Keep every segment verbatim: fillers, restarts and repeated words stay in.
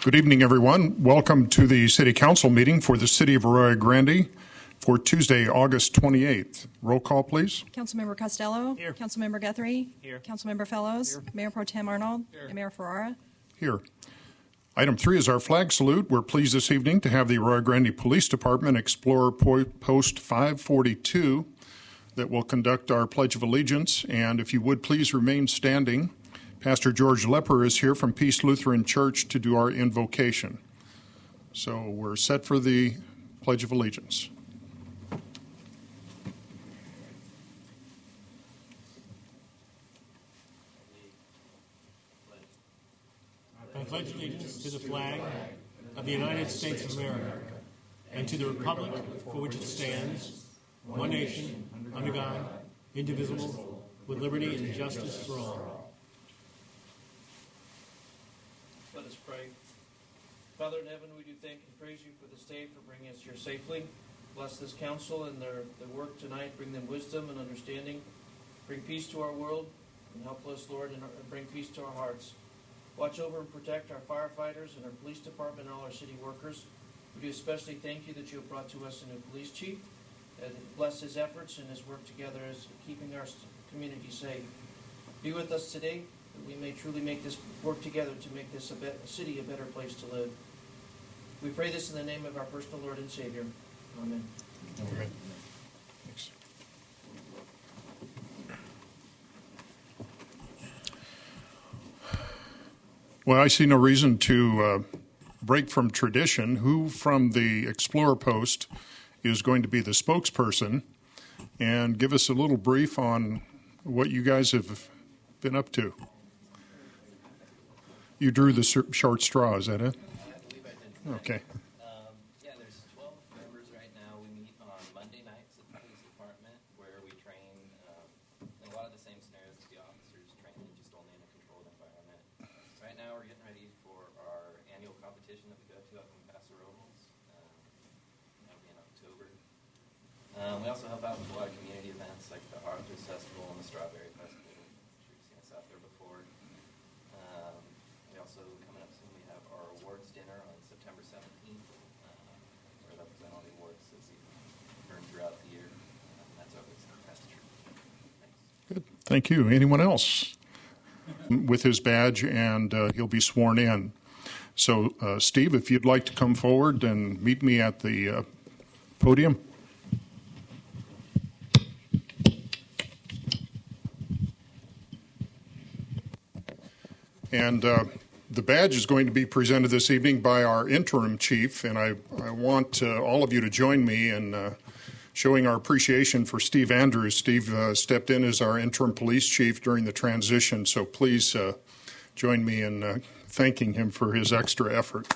Good evening, everyone. Welcome to the City Council meeting for the City of Arroyo Grande for Tuesday, August twenty-eighth. Roll call, please. Councilmember Costello. Here. Councilmember Guthrie. Here. Councilmember Fellows. Here. Mayor Pro Tem Arnold. Here. And Mayor Ferrara. Here. Item three is our flag salute. We're pleased this evening to have the Arroyo Grande Police Department Explorer po- Post five forty-two that will conduct our Pledge of Allegiance. And if you would please remain standing, Pastor George Lepper is here from Peace Lutheran Church to do our invocation. So we're set for the Pledge of Allegiance. I pledge allegiance to the flag of the United States of America and to the republic for which it stands, one nation, under God, indivisible, with liberty and justice for all. Let us pray. Father in heaven, we do thank and praise you for this day, for bringing us here safely. Bless this council and their, their work tonight. Bring them wisdom and understanding. Bring peace to our world and help us, Lord, and bring peace to our hearts. Watch over and protect our firefighters and our police department and all our city workers. We do especially thank you that you have brought to us a new police chief. And bless his efforts and his work together as keeping our community safe. Be with us today, that we may truly make this work together to make this a, be- a city a better place to live. We pray this in the name of our personal Lord and Savior. Amen. Amen. Thanks. Well, I see no reason to uh, break from tradition. Who from the Explorer Post is going to be the spokesperson and give us a little brief on what you guys have been up to? You drew the short straw, is that it? I believe I did. Okay. Um, yeah, there's twelve members right now. We meet on Monday nights at the police department where we train um, in a lot of the same scenarios that the officers train in, just only in a controlled environment. Right now we're getting ready for our annual competition that we go to up in Paso Robles. Um, that'll be in October. Um, we also help out with a lot of community events like the Harvest Festival and the Strawberry Festival. I'm sure you've seen us out there before. Um, we also, coming up soon, we have our awards dinner on September seventeenth, uh, where they'll present all the awards that you've earned throughout the year. Um, that's over at Saint Pastor. Thanks. Good. Thank you. Anyone else with his badge, and uh, he'll be sworn in. So, uh, Steve, if you'd like to come forward and meet me at the uh, podium. And uh, the badge is going to be presented this evening by our interim chief, and I, I want uh, all of you to join me in uh, showing our appreciation for Steve Andrews. Steve uh, stepped in as our interim police chief during the transition, so please uh, join me in uh, thanking him for his extra effort.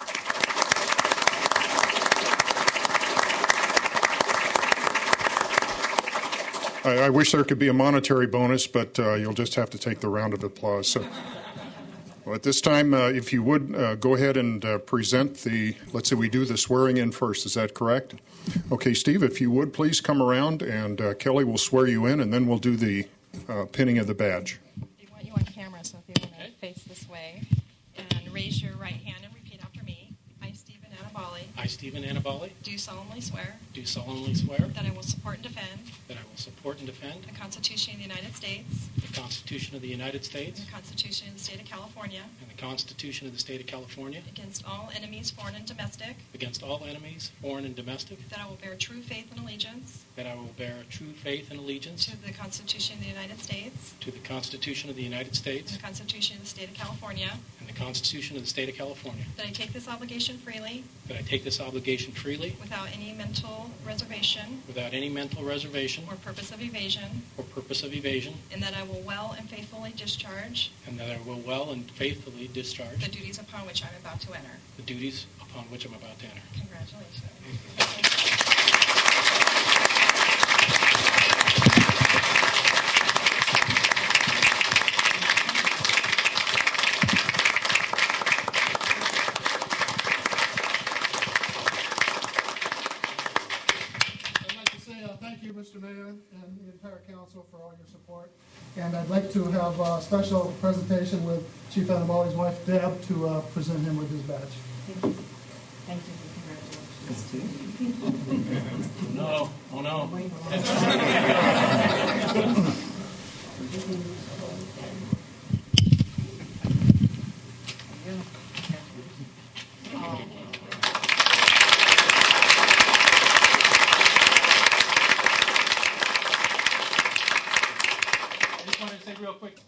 I, I wish there could be a monetary bonus, but uh, you'll just have to take the round of applause. So. Well, at this time, uh, if you would, uh, go ahead and uh, present the, let's say we do the swearing in first. Is that correct? Okay, Steve, if you would, please come around, and uh, Kelly will swear you in, and then we'll do the uh, pinning of the badge. We want you on camera, so if you want to face this way and raise your right hand and repeat after me. I, Stephen Annabali, I, Stephen Annabali, do solemnly swear do solemnly swear that I will support and defend that I will support and defend the Constitution of the United States the Constitution of the United and States the Constitution of the State of California and the Constitution of the State of California against all enemies, foreign and domestic, against all enemies, foreign and domestic, that I will bear true faith and allegiance that I will bear true faith and allegiance to the Constitution of the United States to the Constitution of the United and States the Constitution of the State of California, and the Constitution of the State of California, that I take this obligation freely that I take this obligation freely without any mental reservation without any mental reservation or purpose of evasion, or purpose of evasion, and that I will well and faithfully discharge and that I will well and faithfully discharge the duties upon which I'm about to enter. the duties upon which I'm about to enter. Congratulations. I'd like to say uh, thank you, Mister Mayor, and the entire council for all your support. And I'd like to have a special presentation with Chief Anaboli's wife, Deb, to uh, present him with his badge. Thank you. Thank you. Congratulations. No. Oh, no. I just wanted to say real quick.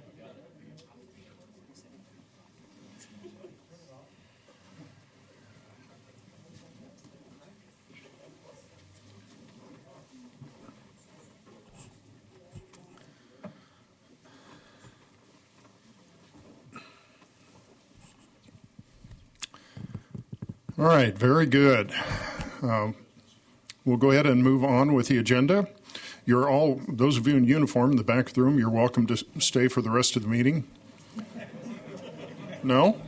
All right, very good. Uh, we'll go ahead and move on with the agenda. You're all, those of you in uniform in the back of the room, you're welcome to stay for the rest of the meeting. No?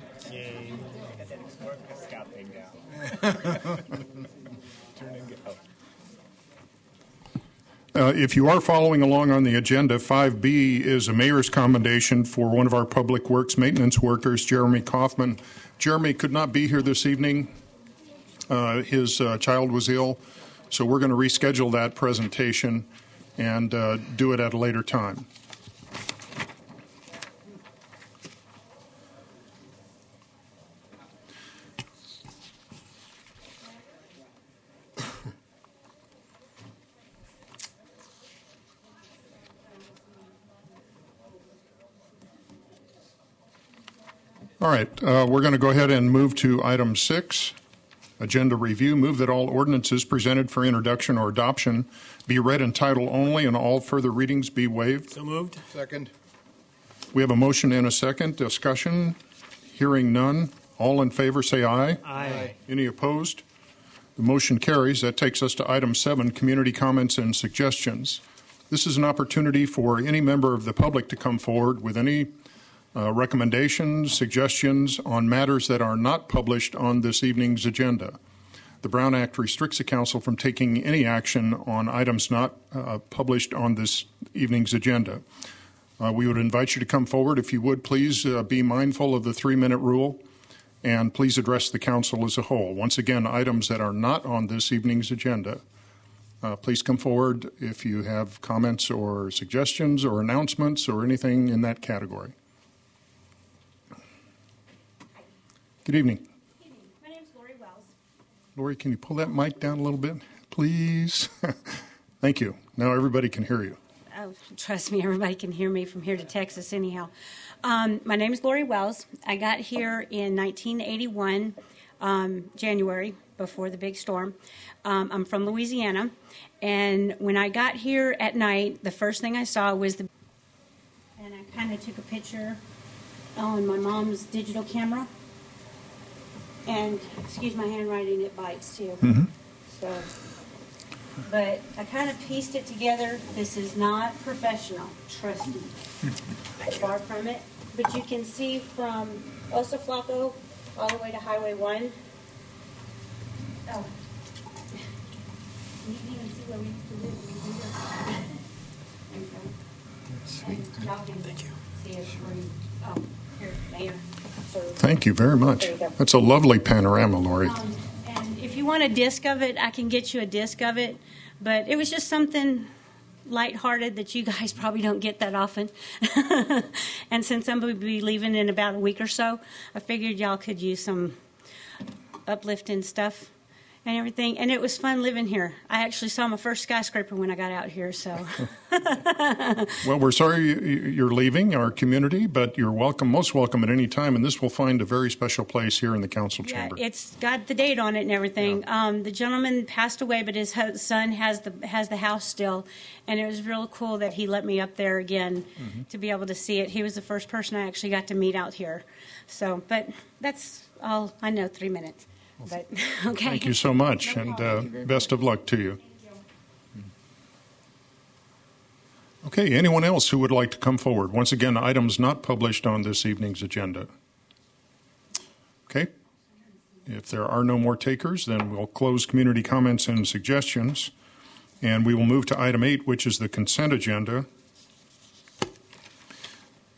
Uh, if you are following along on the agenda, five B is a mayor's commendation for one of our public works maintenance workers, Jeremy Kaufman. Jeremy could not be here this evening. Uh, his uh, child was ill, so we're going to reschedule that presentation and uh, do it at a later time. All right, uh, we're going to go ahead and move to item six, agenda review. Move that all ordinances presented for introduction or adoption be read in title only and all further readings be waived. So moved. Second. We have a motion and a second. Discussion. Hearing none. All in favor say aye. Aye. Any opposed? The motion carries. That takes us to item seven, community comments and suggestions. This is an opportunity for any member of the public to come forward with any Uh, recommendations, suggestions on matters that are not published on this evening's agenda. The Brown Act restricts the council from taking any action on items not uh, published on this evening's agenda. Uh, we would invite you to come forward. If you would, please uh, be mindful of the three-minute rule, and please address the council as a whole. Once again, items that are not on this evening's agenda. Uh, please come forward if you have comments or suggestions or announcements or anything in that category. Good evening. Good evening. My name is Lori Wells. Lori, can you pull that mic down a little bit, please? Thank you. Now everybody can hear you. Oh, trust me, everybody can hear me from here to Texas anyhow. Um, my name is Lori Wells. I got here in nineteen eighty-one, um, January, before the big storm. Um, I'm from Louisiana, and when I got here at night, the first thing I saw was the... And I kind of took a picture on my mom's digital camera. And, excuse my handwriting, it bites too. Mm-hmm. So, but I kind of pieced it together. This is not professional, trust me. Far from it. But you can see from Oso Flaco all the way to Highway one. Oh. You can even see where we used to live. There you go. Sweet. Thank you. See it where you, oh, here, Mayor. So, Thank you very much. There you go. That's a lovely panorama, Lori. Um, and if you want a disc of it, I can get you a disc of it. But it was just something lighthearted that you guys probably don't get that often. And since I'm going to be leaving in about a week or so, I figured y'all could use some uplifting stuff and everything. And it was fun living here. I actually saw my first skyscraper when I got out here, so. Well, we're sorry you're leaving our community, but you're welcome, most welcome at any time, and this will find a very special place here in the council Yeah, chamber. it's got the date on it and everything. Yeah. Um, the gentleman passed away, but his hu- son has the has the house still, and it was real cool that he let me up there again Mm-hmm. to be able to see it. He was the first person I actually got to meet out here. So, but that's all I know. Three minutes, but okay. Thank you so much, No and problem. uh, best of luck to you. Okay, anyone else who would like to come forward? Once again, items not published on this evening's agenda. Okay. If there are no more takers, then we'll close community comments and suggestions, and we will move to item eight, which is the consent agenda.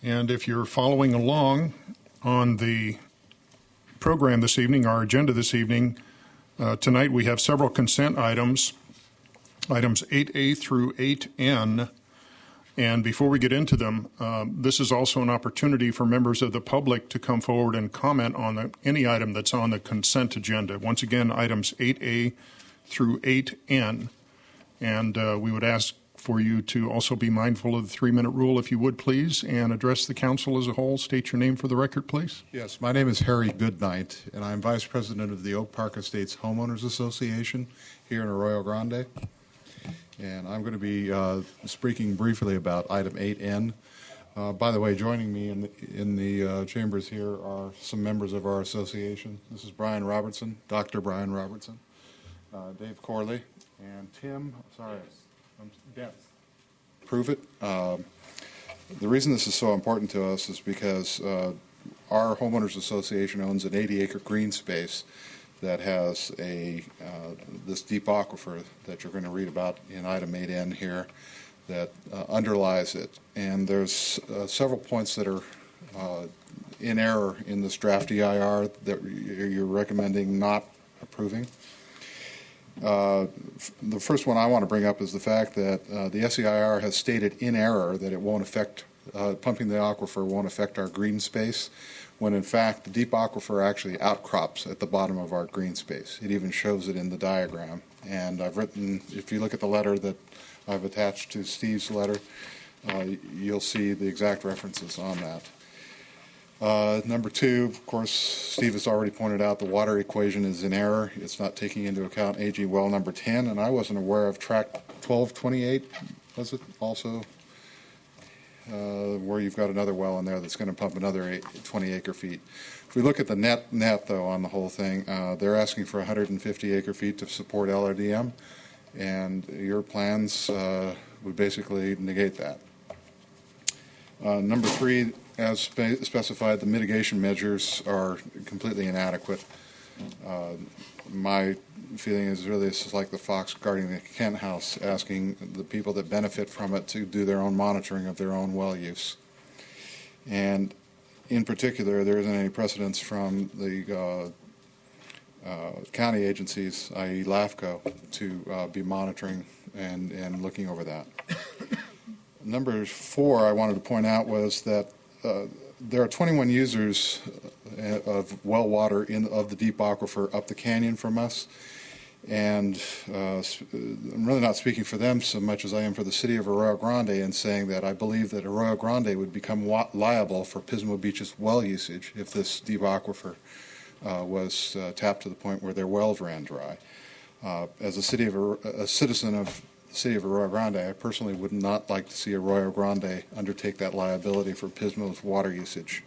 And if you're following along on the program this evening, our agenda this evening, uh, tonight we have several consent items, items eight A through eight N. And before we get into them, uh, this is also an opportunity for members of the public to come forward and comment on the, any item that's on the consent agenda. Once again, items eight A through eight N. And uh, we would ask for you to also be mindful of the three-minute rule, if you would, please, and address the council as a whole. State your name for the record, please. Yes, my name is Harry Goodnight, and I'm Vice President of the Oak Park Estates Homeowners Association here in Arroyo Grande. And I'm going to be uh, speaking briefly about item eight N. Uh, by the way, joining me in the, in the uh, chambers here are some members of our association. This is Brian Robertson, Doctor Brian Robertson, uh, Dave Corley, and Tim, sorry, I'm Dennis. Prove it. Um, the reason this is so important to us is because uh, our homeowners association owns an eighty acre green space that has a uh, this deep aquifer that you're going to read about in item eight N here that uh, underlies it. And there's uh, several points that are uh, in error in this draft E I R that you're recommending not approving. Uh, the first one I want to bring up is the fact that uh, the S E I R has stated in error that it won't affect, uh, pumping the aquifer won't affect our green space, when in fact the deep aquifer actually outcrops at the bottom of our green space. It even shows it in the diagram. And I've written, if you look at the letter that I've attached to Steve's letter, uh, you'll see the exact references on that. Uh, number two, of course, Steve has already pointed out the water equation is in error. It's not taking into account A G well number ten, and I wasn't aware of track twelve twenty-eight, was it also, uh, where you've got another well in there that's going to pump another eight, twenty acre feet. If we look at the net, net though, on the whole thing, uh, they're asking for one hundred fifty acre feet to support L R D M, and your plans uh, would basically negate that. Uh, number three, as spe specified, the mitigation measures are completely inadequate. Uh, my feeling is really this is like the fox guarding the hen house, asking the people that benefit from it to do their own monitoring of their own well use. And in particular, there isn't any precedence from the uh, uh, county agencies, that is. LAFCO, to uh, be monitoring and, and looking over that. Number four I wanted to point out was that uh, there are twenty-one users of well water in of the deep aquifer up the canyon from us, and uh, I'm really not speaking for them so much as I am for the city of Arroyo Grande in saying that I believe that Arroyo Grande would become liable for Pismo Beach's well usage if this deep aquifer uh, was uh, tapped to the point where their wells ran dry. Uh, as a city of a citizen of the city of Arroyo Grande, I personally would not like to see Arroyo Grande undertake that liability for Pismo's water usage.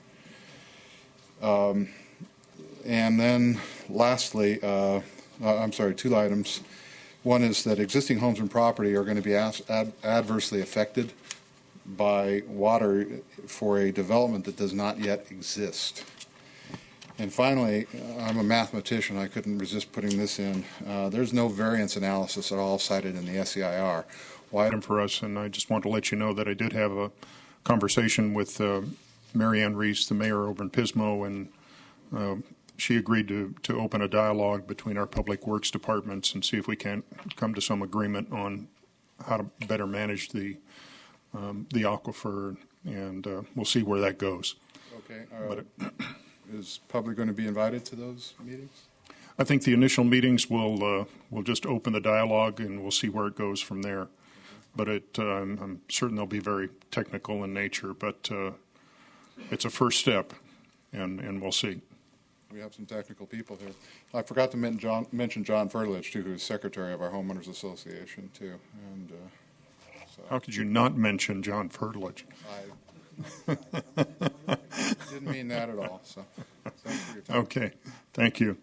Um, and then lastly, uh, uh, I'm sorry, two items. One is that existing homes and property are going to be as ad adversely affected by water for a development that does not yet exist. And finally, I'm a mathematician. I couldn't resist putting this in. Uh, there's no variance analysis at all cited in the S E I R. Why item for us, and I just want to let you know that I did have a conversation with uh, Mary Ann Reese, the mayor over in Pismo, and uh, she agreed to, to open a dialogue between our public works departments and see if we can come to some agreement on how to better manage the um, the aquifer, and uh, we'll see where that goes. Okay. Uh, but it, is public going to be invited to those meetings? I think the initial meetings will uh, will just open the dialogue, and we'll see where it goes from there. But it, uh, I'm, I'm certain they'll be very technical in nature, but uh, it's a first step, and, and we'll see. We have some technical people here. I forgot to mention John, mention John Fertledge, too, who's secretary of our Homeowners Association, too. And uh, so. How could you not mention John Fertledge? I didn't mean that at all. So, thanks for your time. Okay, thank you.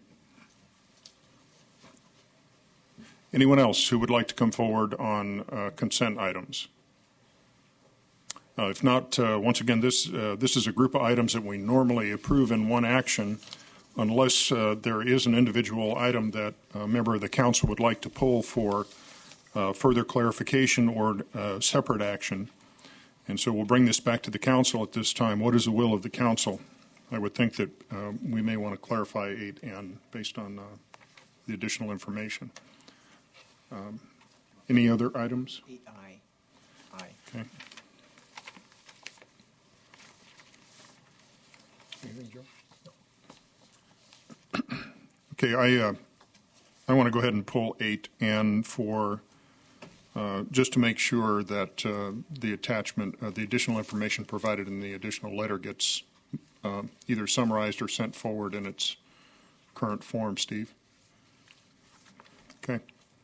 Anyone else who would like to come forward on uh, consent items? Uh, if not, uh, once again, this uh, this is a group of items that we normally approve in one action, unless uh, there is an individual item that a member of the council would like to pull for uh, further clarification or uh, separate action. And so we'll bring this back to the council at this time. What is the will of the council? I would think that uh, we may want to clarify eight N based on uh, the additional information. Um, any other items? eight I. Aye. Okay. Anything, Joe? Okay, I uh, I want to go ahead and pull eight N for uh, just to make sure that uh, the attachment, uh, the additional information provided in the additional letter gets uh, either summarized or sent forward in its current form. Steve. Okay.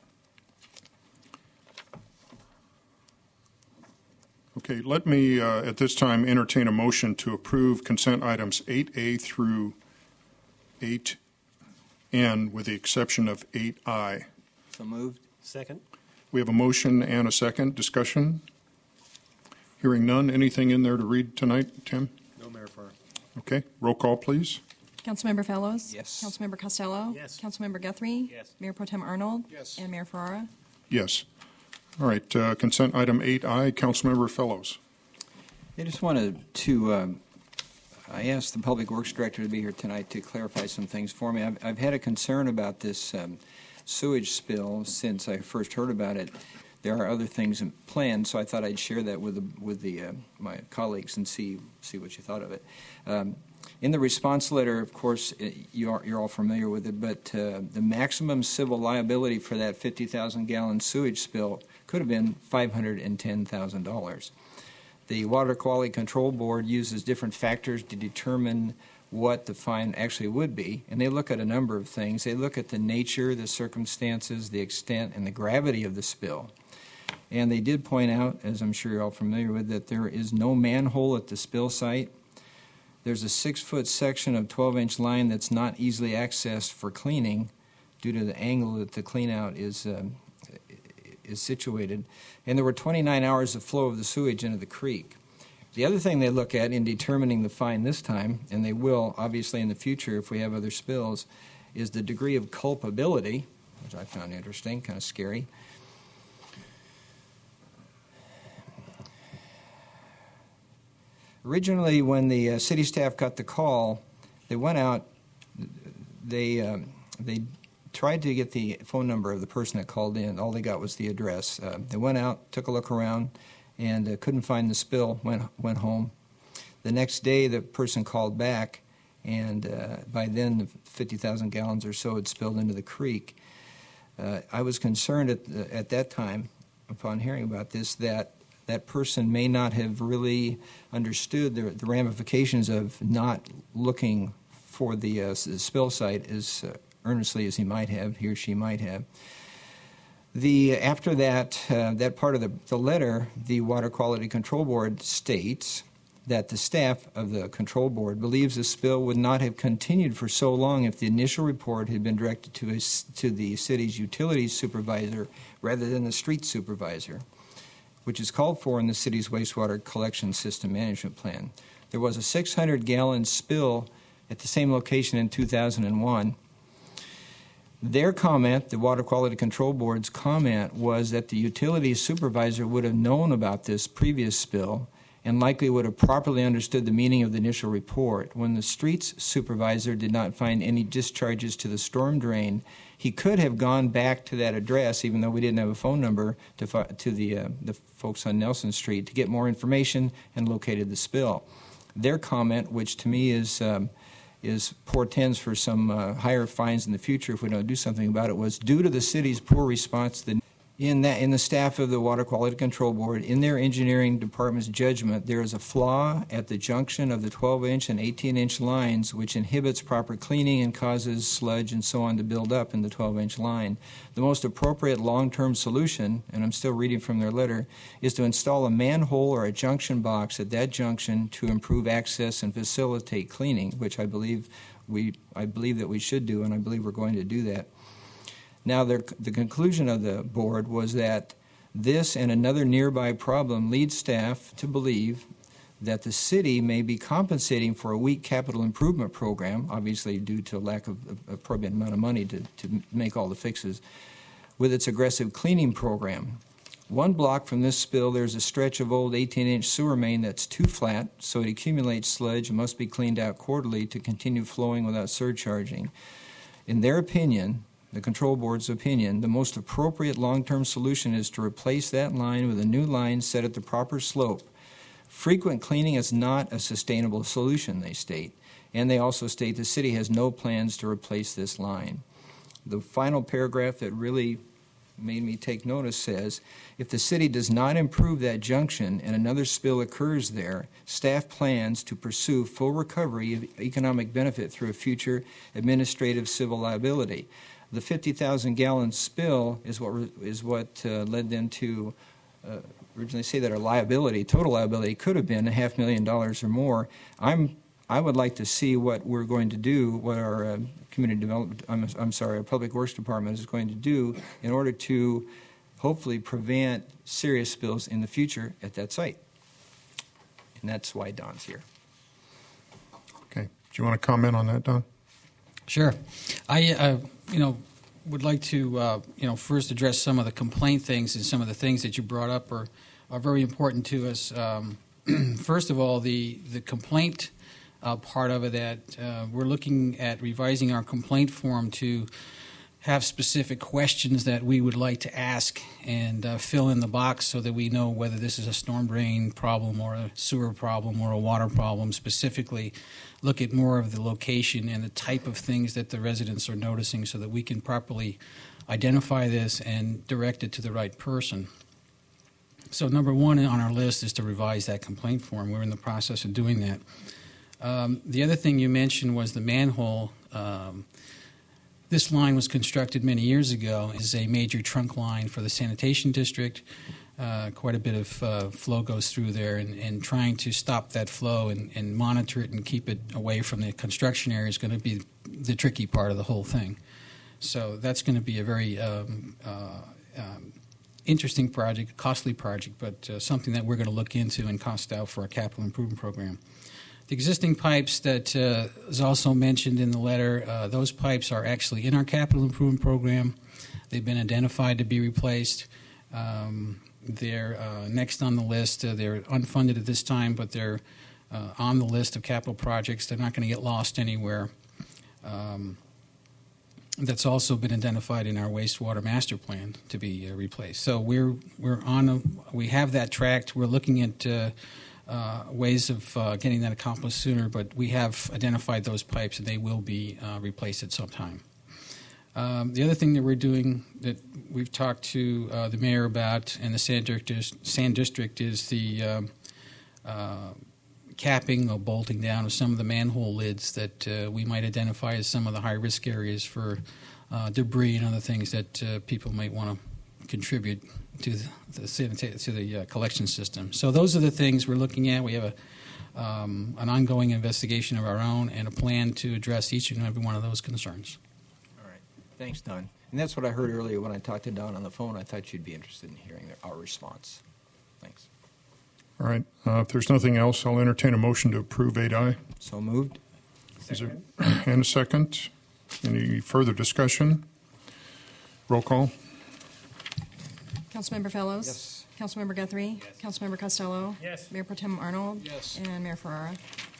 Okay, let me uh, at this time entertain a motion to approve consent items eight A through eight N with the exception of eight I. So moved. Second. We have a motion and a second. Discussion? Hearing none. Anything in there to read tonight, Tim? No, Mayor Farr. Okay, roll call, please. Councilmember Fellows? Yes. Councilmember Costello? Yes. Councilmember Guthrie? Yes. Mayor Pro Tem Arnold? Yes. And Mayor Ferrara? Yes. All right, uh, consent item eight I, Councilmember Fellows. I just wanted to, um, I asked the Public Works Director to be here tonight to clarify some things for me. I've, I've had a concern about this um, sewage spill since I first heard about it. There are other things in plan, so I thought I'd share that with the, with the uh, my colleagues and see see what you thought of it. Um, in the response letter, of course, it, you are, you're all familiar with it, but uh, the maximum civil liability for that fifty thousand gallon sewage spill could have been five hundred ten thousand dollars. The Water Quality Control Board uses different factors to determine what the fine actually would be, and they look at a number of things. They look at the nature, the circumstances, the extent, and the gravity of the spill. And they did point out, as I'm sure you're all familiar with, that there is no manhole at the spill site. There's a six-foot section of twelve-inch line that's not easily accessed for cleaning due to the angle that the cleanout is um, is situated. And there were twenty-nine hours of flow of the sewage into the creek. The other thing they look at in determining the fine this time, and they will obviously in the future if we have other spills, is the degree of culpability, which I found interesting, kind of scary. Originally, when the uh, city staff got the call, they went out, they um, they tried to get the phone number of the person that called in. All they got was the address. Uh, they went out, took a look around, and uh, couldn't find the spill, went went home. The next day, the person called back, and uh, by then, the fifty thousand gallons or so had spilled into the creek. Uh, I was concerned at, the, at that time, upon hearing about this, that that person may not have really understood the, the ramifications of not looking for the, uh, the spill site as uh, earnestly as he might have, he or she might have. The, after that, uh, that part of the, the letter, the Water Quality Control Board states that the staff of the control board believes the spill would not have continued for so long if the initial report had been directed to, a, to the city's utilities supervisor rather than the street supervisor, which is called for in the city's wastewater collection system management plan. There was a six hundred gallon spill at the same location in two thousand one. Their comment, the Water Quality Control Board's comment, was that the utilities supervisor would have known about this previous spill and likely would have properly understood the meaning of the initial report. When the streets supervisor did not find any discharges to the storm drain, he could have gone back to that address, even though we didn't have a phone number, to, to the, uh, the folks on Nelson Street to get more information and located the spill. Their comment, which to me is um, is portends for some uh, higher fines in the future if we don't do something about it, was due to the city's poor response to the In that, in the staff of the Water Quality Control Board, in their engineering department's judgment, there is a flaw at the junction of the twelve-inch and eighteen-inch lines which inhibits proper cleaning and causes sludge and so on to build up in the twelve-inch line. The most appropriate long-term solution, and I'm still reading from their letter, is to install a manhole or a junction box at that junction to improve access and facilitate cleaning, which I believe we, I believe that we should do, and I believe we're going to do that. Now, the conclusion of the board was that this and another nearby problem leads staff to believe that the city may be compensating for a weak capital improvement program, obviously due to a lack of a appropriate amount of money to, to make all the fixes, with its aggressive cleaning program. One block from this spill, there's a stretch of old eighteen-inch sewer main that's too flat, so it accumulates sludge and must be cleaned out quarterly to continue flowing without surcharging. In their opinion, the control board's opinion, the most appropriate long-term solution is to replace that line with a new line set at the proper slope. Frequent cleaning is not a sustainable solution, they state, and they also state the city has no plans to replace this line. The final paragraph that really made me take notice says, if the city does not improve that junction and another spill occurs there, staff plans to pursue full recovery of economic benefit through a future administrative civil liability. The fifty thousand gallon spill is what is what uh, led them to uh, originally say that our liability, total liability, could have been a half million dollars or more. I'm I would like to see what we're going to do, what our uh, community development, I'm, I'm sorry, our public works department is going to do in order to hopefully prevent serious spills in the future at that site. And that's why Don's here. Okay. Do you want to comment on that, Don? Sure. I, uh, you know, would like to, uh, you know, first address some of the complaint things, and some of the things that you brought up are, are very important to us. Um, first of all, the, the complaint Uh, part of it that uh, we're looking at revising our complaint form to have specific questions that we would like to ask and uh, fill in the box so that we know whether this is a storm drain problem or a sewer problem or a water problem. Specifically, look at more of the location and the type of things that the residents are noticing so that we can properly identify this and direct it to the right person. So number one on our list is to revise that complaint form. We're in the process of doing that. Um, the other thing you mentioned was the manhole. Um, this line was constructed many years ago. It's a major trunk line for the sanitation district. Uh, quite a bit of uh, flow goes through there, and, and trying to stop that flow and, and monitor it and keep it away from the construction area is going to be the tricky part of the whole thing. So that's going to be a very um, uh, um, interesting project, costly project, but uh, something that we're going to look into and cost out for our capital improvement program. The existing pipes that uh, is also mentioned in the letter, uh, those pipes are actually in our capital improvement program. They've been identified to be replaced. Um, they're uh, next on the list. Uh, they're unfunded at this time, but they're uh, on the list of capital projects. They're not going to get lost anywhere. Um, that's also been identified in our wastewater master plan to be uh, replaced. So we're we're on a, we have that tracked. We're looking at uh, Uh, ways of uh, getting that accomplished sooner, but we have identified those pipes and they will be uh, replaced at some time. Um, the other thing that we're doing that we've talked to uh, the mayor about and the Sand District is, Sand District is the um, uh, capping or bolting down of some of the manhole lids that uh, we might identify as some of the high-risk areas for uh, debris and other things that uh, people might want to contribute to the, the to the uh, collection system. So those are the things we're looking at. We have a um, an ongoing investigation of our own and a plan to address each and every one of those concerns. All right. Thanks, Don. And that's what I heard earlier when I talked to Don on the phone. I thought you'd be interested in hearing our response. Thanks. All right. Uh, if there's nothing else, I'll entertain a motion to approve eight I. So moved. Is there, and a second. Any further discussion? Roll call. Councilmember Fellows? Yes. Councilmember Guthrie? Yes. Councilmember Costello? Yes. Mayor Pro Tem Arnold? Yes. And Mayor Ferrara?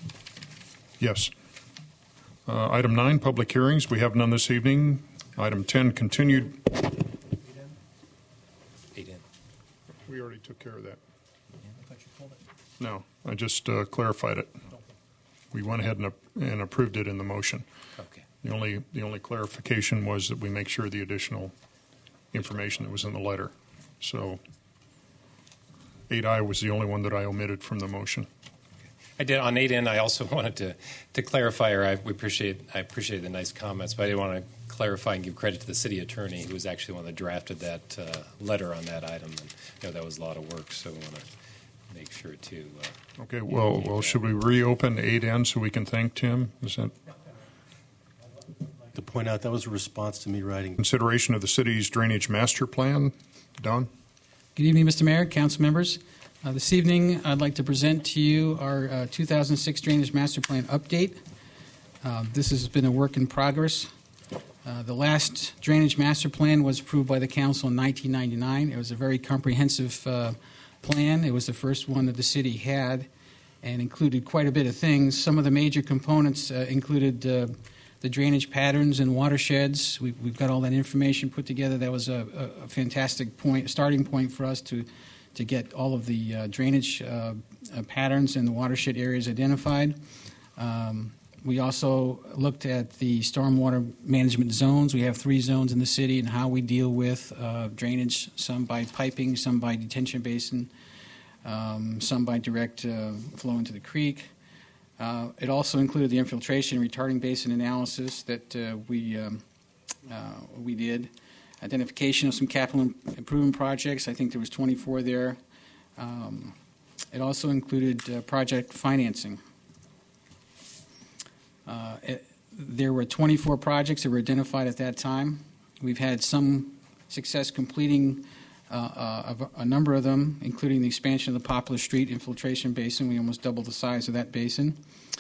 Yes. Uh, item nine, public hearings. We have none this evening. Item ten, continued. Eight in. We already took care of that. No, I just uh, clarified it. We went ahead and, and approved it in the motion. Okay. The only the only clarification was that we make sure the additional information that was in the letter. So eight I was the only one that I omitted from the motion. I did on eight N. I also wanted to to clarify, or I we appreciate I appreciate the nice comments, but I did want to clarify and give credit to the city attorney, who was actually the one that drafted that uh, letter on that item. And you know that was a lot of work, so we want to make sure to. Uh, okay. Well, well, should we reopen eight N so we can thank Tim? Is that? To point out that was a response to me writing. Consideration of the city's drainage master plan. Don? Good evening, Mister Mayor, council members. Uh, this evening, I'd like to present to you our uh, two thousand six Drainage Master Plan update. Uh, this has been a work in progress. Uh, the last drainage master plan was approved by the council in nineteen ninety-nine. It was a very comprehensive uh, plan. It was the first one that the city had and included quite a bit of things. Some of the major components uh, included uh, the drainage patterns and watersheds. We've, we've got all that information put together. That was a, a, a fantastic point, starting point for us to, to get all of the uh, drainage uh, uh, patterns and the watershed areas identified. Um, We also looked at the stormwater management zones. We have three zones in the city and how we deal with uh, drainage, some by piping, some by detention basin, um, some by direct uh, flow into the creek. Uh, it also included the infiltration retarding basin analysis that uh, we, um, uh, we did. Identification of some capital improvement projects. I think there was twenty-four there. Um, it also included uh, project financing. Uh, it, there were twenty-four projects that were identified at that time. We've had some success completing uh, uh, a, a number of them, including the expansion of the Poplar Street infiltration basin. We almost doubled the size of that basin.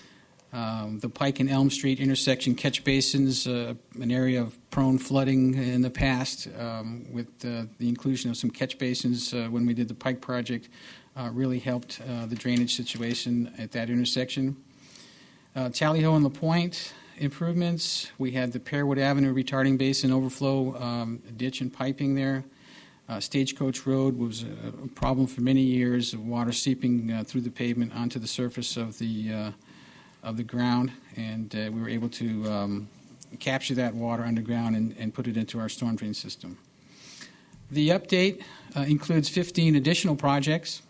Um, the Pike and Elm Street intersection catch basins, uh, an area of prone flooding in the past, um, with uh, the inclusion of some catch basins uh, when we did the Pike project, uh, really helped uh, the drainage situation at that intersection. Uh, Tally Ho and La Pointe improvements. We had the Pearwood Avenue retarding basin overflow um, ditch and piping there. Uh, Stagecoach Road was a, a problem for many years of water seeping uh, through the pavement onto the surface of the uh, of the ground, and uh, we were able to um, capture that water underground and, and put it into our storm drain system. The update uh, includes fifteen additional projects,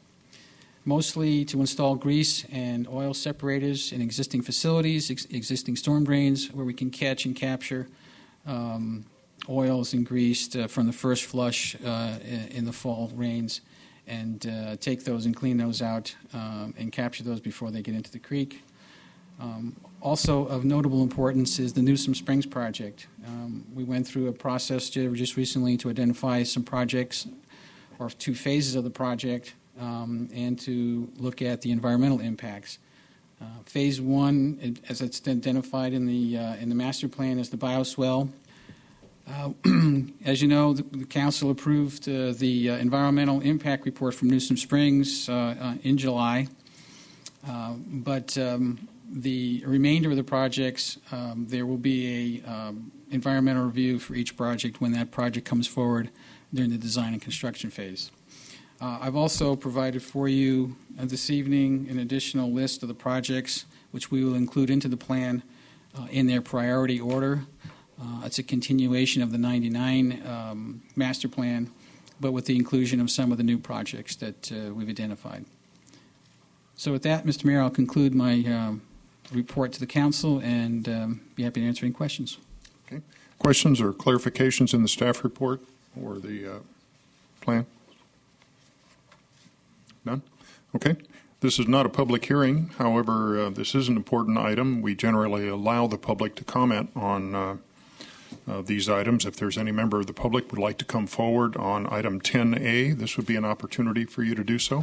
mostly to install grease and oil separators in existing facilities, ex- existing storm drains, where we can catch and capture um, oils and grease uh, from the first flush uh, in, in the fall rains, and uh, take those and clean those out um, and capture those before they get into the creek. Um, also of notable importance is the Newsom Springs project. Um, we went through a process just recently to identify some projects or two phases of the project um, and to look at the environmental impacts. Uh, phase one, it, as it's identified in the uh, in the master plan, is the bioswale. Uh, as you know, the, the council approved uh, the uh, environmental impact report from Newsom Springs uh, uh, in July, uh, but um, the remainder of the projects, um, there will be a um, environmental review for each project when that project comes forward during the design and construction phase. Uh, I've also provided for you uh, this evening an additional list of the projects which we will include into the plan uh, in their priority order. Uh, it's a continuation of the ninety-nine um, master plan, but with the inclusion of some of the new projects that uh, we've identified. So with that, Mister Mayor, I'll conclude my um, report to the council and um, be happy to answer any questions. Okay. Questions or clarifications in the staff report or the uh, plan? None? Okay. This is not a public hearing. However, uh, this is an important item. We generally allow the public to comment on uh, uh, these items. If there's any member of the public would like to come forward on item ten A, this would be an opportunity for you to do so.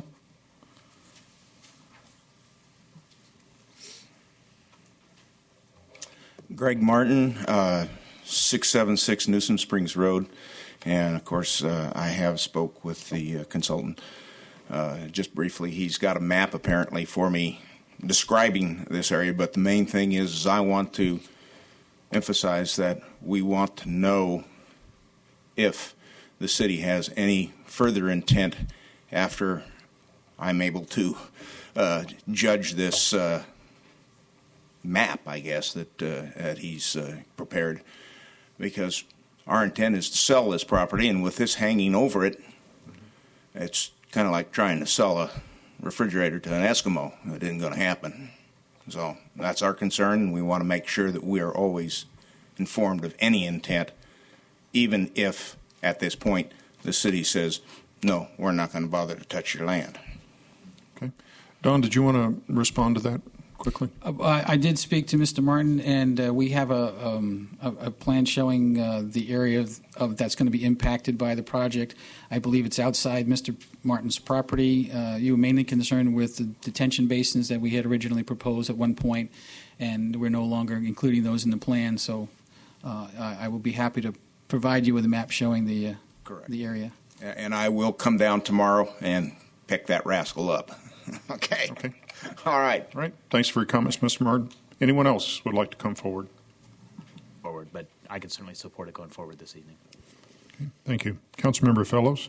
Greg Martin, uh, six seventy-six Newsom Springs Road, and of course uh, I have spoke with the uh, consultant uh, just briefly. He's got a map apparently for me describing this area, but the main thing is, is I want to emphasize that we want to know if the city has any further intent after I'm able to uh, judge this uh, map, I guess, that, uh, that he's uh, prepared, because our intent is to sell this property, and with this hanging over it, it's kind of like trying to sell a refrigerator to an Eskimo. It isn't going to happen. So that's our concern, and we want to make sure that we are always informed of any intent, even if at this point the city says, no, we're not going to bother to touch your land. Okay. Don, did you want to respond to that quickly? Uh, I, I did speak to Mister Martin, and uh, we have a, um, a, a plan showing uh, the area of, of that's going to be impacted by the project. I believe it's outside Mister Martin's property. Uh, you were mainly concerned with the detention basins that we had originally proposed at one point, and we're no longer including those in the plan. So uh, I, I will be happy to provide you with a map showing the uh, Correct. the area. And I will come down tomorrow and pick that rascal up. Okay. Okay. All right. All right. Thanks for your comments, Mister Martin. Anyone else would like to come forward? Forward, but I can certainly support it going forward this evening. Okay. Thank you. Councilmember Fellows?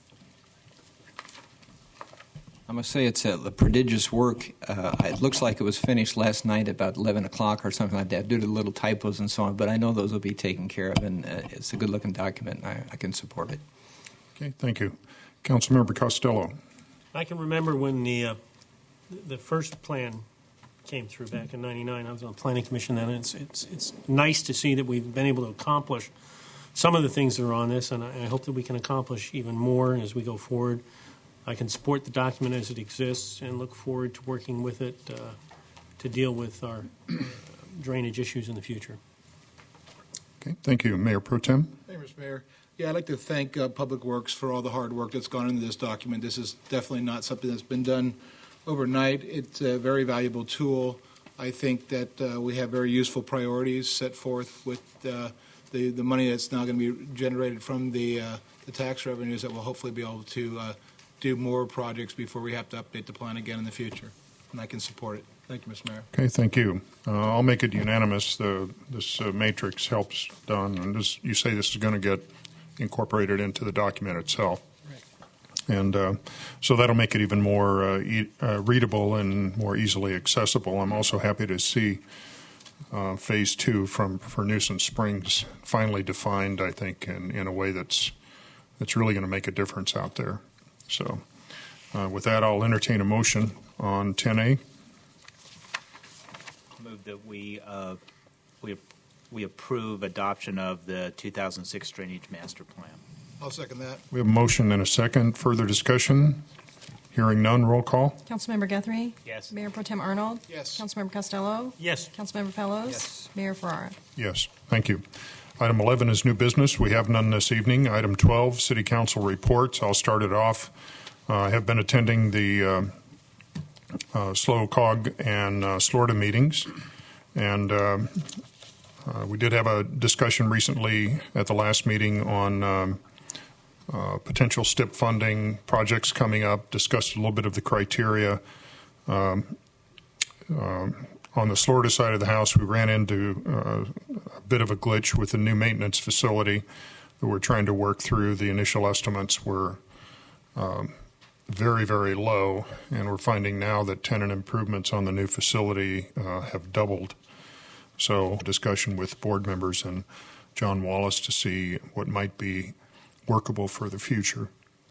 I must say it's a, a prodigious work. Uh, it looks like it was finished last night about eleven o'clock or something like that, due to little typos and so on, but I know those will be taken care of, and uh, it's a good-looking document, and I, I can support it. Okay. Thank you. Councilmember Costello? I can remember when the uh, the first plan came through back in ninety-nine. I was on the Planning Commission then, and it's, it's, it's nice to see that we've been able to accomplish some of the things that are on this, and I, I hope that we can accomplish even more as we go forward. I can support the document as it exists and look forward to working with it uh, to deal with our uh, drainage issues in the future. Okay. Thank you. Mayor Pro Tem? Thank you, Mister Mayor. Yeah, I'd like to thank uh, Public Works for all the hard work that's gone into this document. This is definitely not something that's been done overnight. It's a very valuable tool. I think that uh, we have very useful priorities set forth with uh, the, the money that's now going to be generated from the, uh, the tax revenues that will hopefully be able to uh, do more projects before we have to update the plan again in the future. And I can support it. Thank you, Mister Mayor. Okay, thank you. Uh, I'll make it unanimous. The, this uh, matrix helps Don, and this, you say this is going to get incorporated into the document itself. Right. And uh, so that'll make it even more uh, e- uh, readable and more easily accessible. I'm also happy to see uh, phase two from for Nuisance Springs finally defined, I think, in, in a way that's that's really going to make a difference out there. So uh, with that, I'll entertain a motion on ten A. Move that we uh, we we approve adoption of the two thousand six Drainage Master Plan. I'll second that. We have a motion and a second. Further discussion? Hearing none, roll call. Councilmember Guthrie? Yes. Mayor Pro Tem Arnold? Yes. Councilmember Costello? Yes. Councilmember Fellows? Yes. Mayor Ferrara? Yes, thank you. Item eleven is new business. We have none this evening. Item twelve, City Council reports. I'll start it off. Uh, I have been attending the uh, uh, SLO COG and uh, SLORTA meetings, and uh, uh, we did have a discussion recently at the last meeting on um, uh, potential S T I P funding, projects coming up, discussed a little bit of the criteria. Um, um, On the SLORTA side of the house, we ran into uh, a bit of a glitch with the new maintenance facility that we're trying to work through. The initial estimates were um, very, very low, and we're finding now that tenant improvements on the new facility uh, have doubled. So discussion with board members and John Wallace to see what might be workable for the future.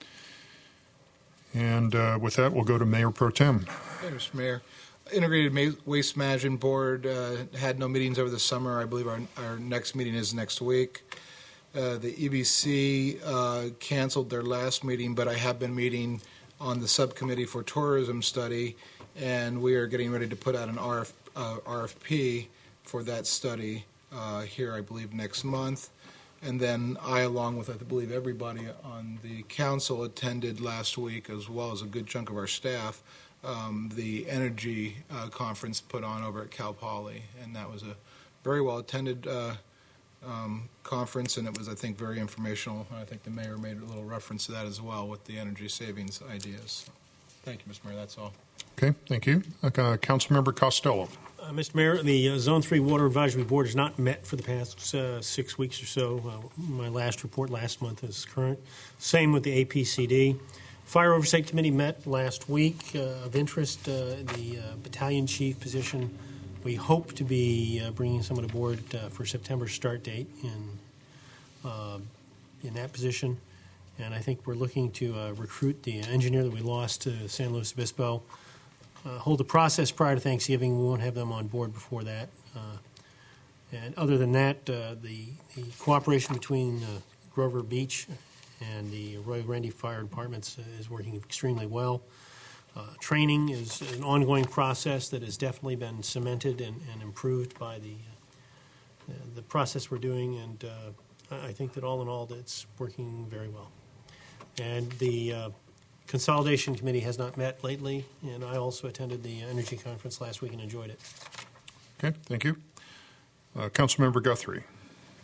And uh, with that, we'll go to Mayor Pro Tem. Hey, Mister Mayor. Integrated Waste Management Board uh, had no meetings over the summer. I believe our, our next meeting is next week. Uh, the E B C uh, canceled their last meeting, but I have been meeting on the subcommittee for tourism study, and we are getting ready to put out an R F, uh, R F P for that study uh, here, I believe, next month. And then I, along with, I believe, everybody on the council, attended last week, as well as a good chunk of our staff, Um, the energy uh, conference put on over at Cal Poly, and that was a very well attended uh, um, conference, and it was, I think, very informational. I think the mayor made a little reference to that as well with the energy savings ideas. So, thank you, Mister Mayor. That's all. Okay, thank you. Uh, Councilmember Costello. Uh, Mister Mayor, the uh, Zone three Water Advisory Board has not met for the past uh, six weeks or so. Uh, my last report last month is current. Same with the A P C D. Fire Oversight Committee met last week. Uh, of interest, uh, the uh, battalion chief position. We hope to be uh, bringing someone aboard uh, for September start date in uh, in that position. And I think we're looking to uh, recruit the engineer that we lost to San Luis Obispo. Uh, hold a process prior to Thanksgiving. We won't have them on board before that. Uh, and other than that, uh, the, the cooperation between uh, Grover Beach and the Arroyo Grande Fire Departments uh, is working extremely well. Uh, training is an ongoing process that has definitely been cemented and, and improved by the, uh, the process we're doing, and uh, I think that all in all, it's working very well. And the uh, Consolidation Committee has not met lately, and I also attended the Energy Conference last week and enjoyed it. Okay, thank you. Uh, Councilmember Guthrie.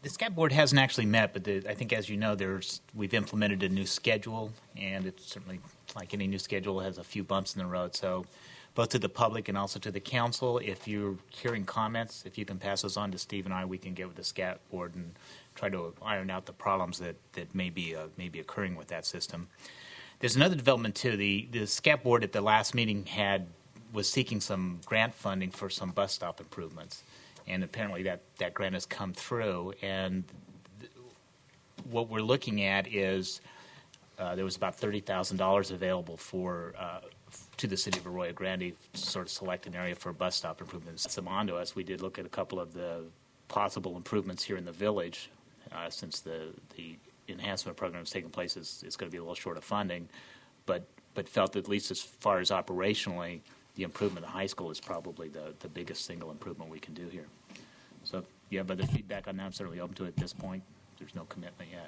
The S C A P board hasn't actually met, but the, I think, as you know, there's we've implemented a new schedule, and it's certainly like any new schedule has a few bumps in the road. So, both to the public and also to the council, if you're hearing comments, if you can pass those on to Steve and I, we can get with the S C A P board and try to iron out the problems that, that may be uh, may be occurring with that system. There's another development too. The the S C A P board at the last meeting had was seeking some grant funding for some bus stop improvements. And apparently that, that grant has come through. And th- what we're looking at is uh, there was about thirty thousand dollars available for uh, f- to the city of Arroyo Grande to sort of select an area for bus stop improvements. Some on to us. We did look at a couple of the possible improvements here in the village uh, since the, the enhancement program is taking place. Is, is going to be a little short of funding, but, but felt that at least as far as operationally, the improvement of the high school is probably the, the biggest single improvement we can do here. So if you have other feedback on that, I'm certainly open to it at this point. There's no commitment yet.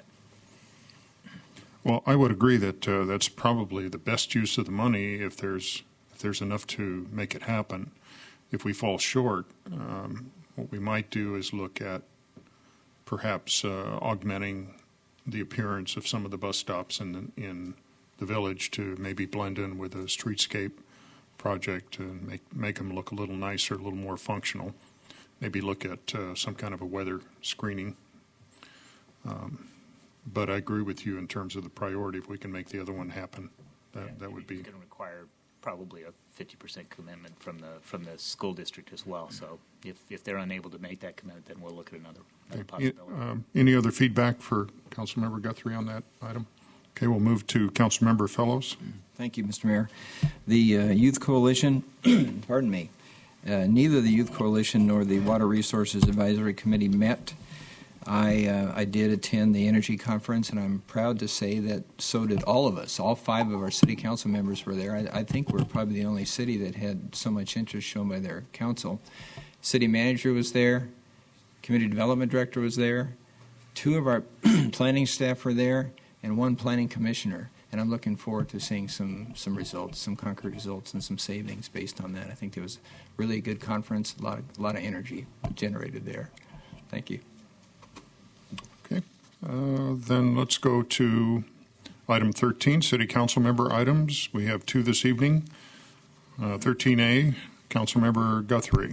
Well, I would agree that uh, that's probably the best use of the money if there's if there's enough to make it happen. If we fall short, um, what we might do is look at perhaps uh, augmenting the appearance of some of the bus stops in the, in the village to maybe blend in with a streetscape project and make make them look a little nicer, a little more functional. Maybe look at uh, some kind of a weather screening. Um, but I agree with you in terms of the priority. If we can make the other one happen, that yeah, that would be. It's going to require probably a fifty percent commitment from the from the school district as well. So if if they're unable to make that commitment, then we'll look at another, another possibility. Um, any other feedback for Councilmember Guthrie on that item? Okay, we'll move to Councilmember Fellows. Thank you, Mister Mayor. The uh, Youth Coalition, pardon me, uh, neither the Youth Coalition nor the Water Resources Advisory Committee met. I, uh, I did attend the Energy Conference, and I'm proud to say that so did all of us. All five of our city council members were there. I, I think we're probably the only city that had so much interest shown by their council. City manager was there. Community development director was there. Two of our planning staff were there, and one planning commissioner. And I'm looking forward to seeing some, some results, some concrete results, and some savings based on that. I think there was really a good conference, a lot of, a lot of energy generated there. Thank you. Okay. Uh, then let's go to item thirteen, City Council member items. We have two this evening. Uh, thirteen A, Councilmember Guthrie.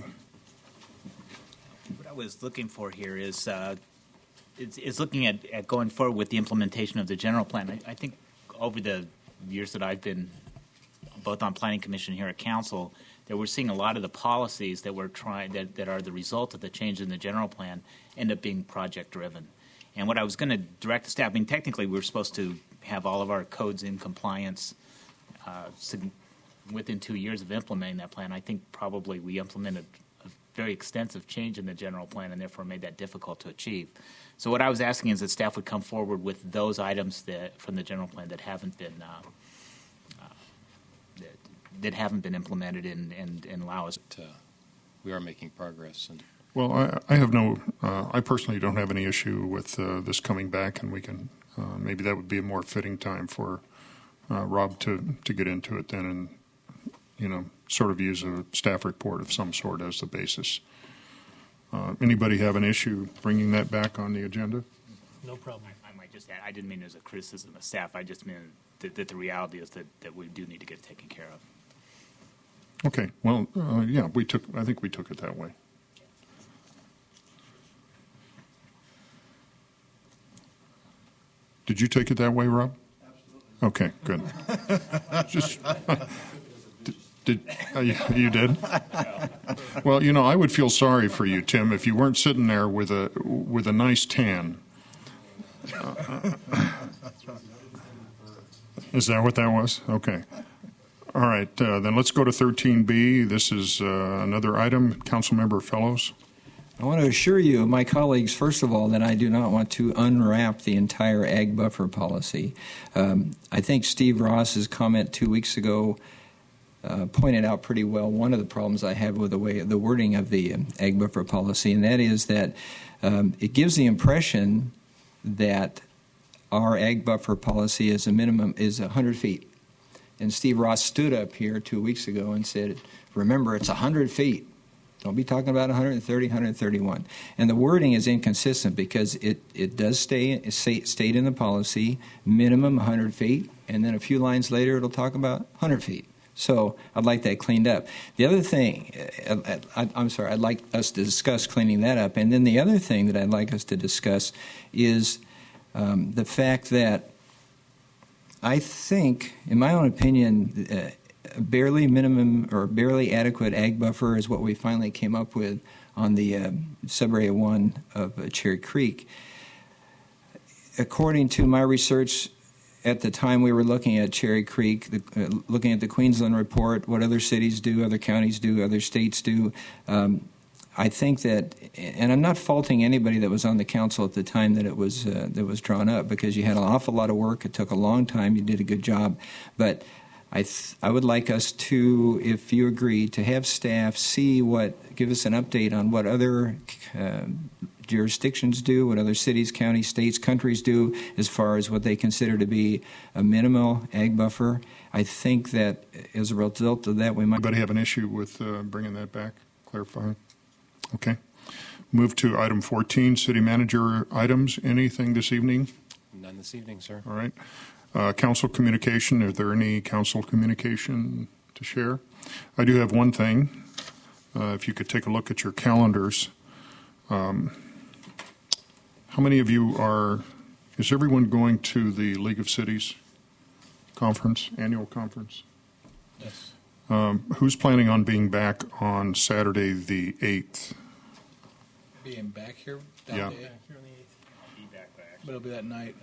What I was looking for here is uh, is, is looking at, at going forward with the implementation of the general plan. I, I think over the years that I've been both on Planning Commission here at Council, that we're seeing a lot of the policies that we're trying that, that are the result of the change in the general plan end up being project driven. And what I was going to direct the staff, I mean, technically we were supposed to have all of our codes in compliance uh, within two years of implementing that plan. I think probably we implemented a very extensive change in the general plan and therefore made that difficult to achieve. So what I was asking is that staff would come forward with those items that from the general plan that haven't been uh, uh, that, that haven't been implemented and, and, and allow us to. We are making progress. And Well, I, I have no, uh, I personally don't have any issue with uh, this coming back, and we can, uh, maybe that would be a more fitting time for uh, Rob to, to get into it then and, you know, sort of use a staff report of some sort as the basis. Uh, anybody have an issue bringing that back on the agenda? No problem. I, I might just add, I didn't mean as a criticism of staff. I just mean that, that the reality is that, that we do need to get it taken care of. Okay. Well, uh, yeah, we took, I think we took it that way. Did you take it that way, Rob? Absolutely. Okay, good. Just did, did uh, you, you did? Well, you know, I would feel sorry for you, Tim, if you weren't sitting there with a with a nice tan. Uh, is that what that was? Okay. All right. Uh, then let's go to thirteen B. This is uh, another item. Councilmember Fellows. I want to assure you, my colleagues, first of all, that I do not want to unwrap the entire ag buffer policy. Um, I think Steve Ross's comment two weeks ago uh, pointed out pretty well one of the problems I have with the way the wording of the um, ag buffer policy, and that is that um, it gives the impression that our ag buffer policy is a minimum is one hundred feet. And Steve Ross stood up here two weeks ago and said, "Remember, it's one hundred feet." Don't be talking about one hundred thirty, one hundred thirty-one. And the wording is inconsistent because it, it does stay state in the policy, minimum one hundred feet, and then a few lines later it'll talk about one hundred feet. So I'd like that cleaned up. The other thing, I, I, I'm sorry, I'd like us to discuss cleaning that up. And then the other thing that I'd like us to discuss is um, the fact that I think, in my own opinion, uh, a barely minimum or barely adequate ag buffer is what we finally came up with on the uh, sub-area one of uh, Cherry Creek. According to my research, at the time we were looking at Cherry Creek, the, uh, looking at the Queensland report, what other cities do, other counties do, other states do, um, I think that, and I'm not faulting anybody that was on the council at the time that it was uh, that was drawn up, because you had an awful lot of work. It took a long time. You did a good job, but I th- I would like us to, if you agree, to have staff see what, give us an update on what other uh, jurisdictions do, what other cities, counties, states, countries do, as far as what they consider to be a minimal ag buffer. I think that as a result of that, we might. Anybody have an issue with uh, bringing that back, clarifying? Okay. Move to item fourteen, city manager items. Anything this evening? None this evening, sir. All right. Uh, council communication. Are there any council communication to share? I do have one thing. Uh, if you could take a look at your calendars. Um, how many of you are, is everyone going to the League of Cities conference, annual conference? Yes. Um, who's planning on being back on Saturday the eighth? Being back here that Yeah. day? Back here on the eighth. I'll be back back. But it'll be that night.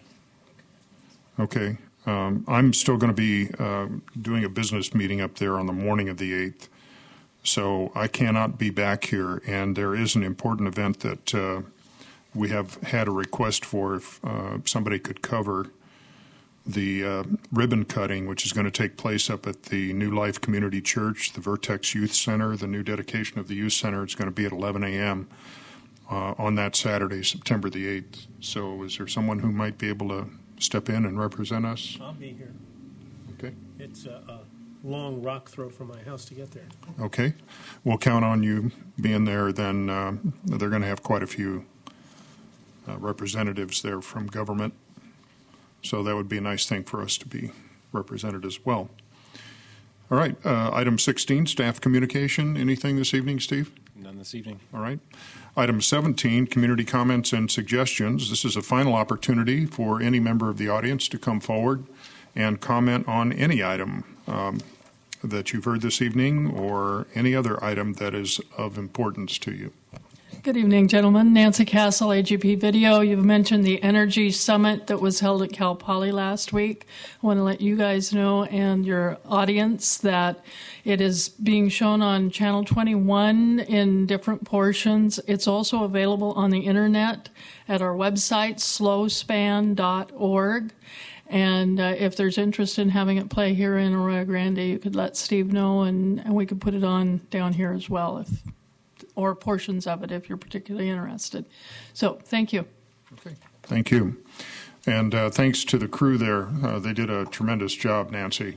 Okay. Um, I'm still going to be uh, doing a business meeting up there on the morning of the eighth. So I cannot be back here. And there is an important event that uh, we have had a request for if uh, somebody could cover the uh, ribbon cutting, which is going to take place up at the New Life Community Church, the Vertex Youth Center. The new dedication of the youth center is going to be at eleven a.m. Uh, on that Saturday, September the eighth. So is there someone who might be able to step in and represent us? I'll be here. Okay. It's a, a long rock throw from my house to get there. Okay. We'll count on you being there. Then uh, they're going to have quite a few uh, representatives there from government. So that would be a nice thing for us to be represented as well. All right. Uh, item sixteen, staff communication. Anything this evening, Steve? None this evening. All right. Item seventeen, community comments and suggestions. This is a final opportunity for any member of the audience to come forward and comment on any item um, that you've heard this evening or any other item that is of importance to you. Good evening, gentlemen. Nancy Castle, A G P Video. You've mentioned the Energy Summit that was held at Cal Poly last week. I want to let you guys know and your audience that it is being shown on Channel twenty-one in different portions. It's also available on the internet at our website, slow span dot org. And uh, if there's interest in having it play here in Arroyo Grande, you could let Steve know, and, and we could put it on down here as well, if or portions of it if you're particularly interested. So thank you. Okay. Thank you. And uh, thanks to the crew there. Uh, they did a tremendous job, Nancy.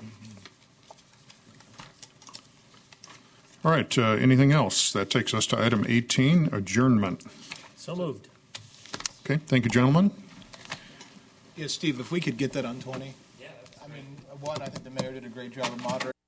All right. Uh, anything else? That takes us to item eighteen, adjournment. So moved. Okay. Thank you, gentlemen. Yeah, Steve, if we could get that on twenty. Yeah. I mean, one, I think the mayor did a great job of moderating.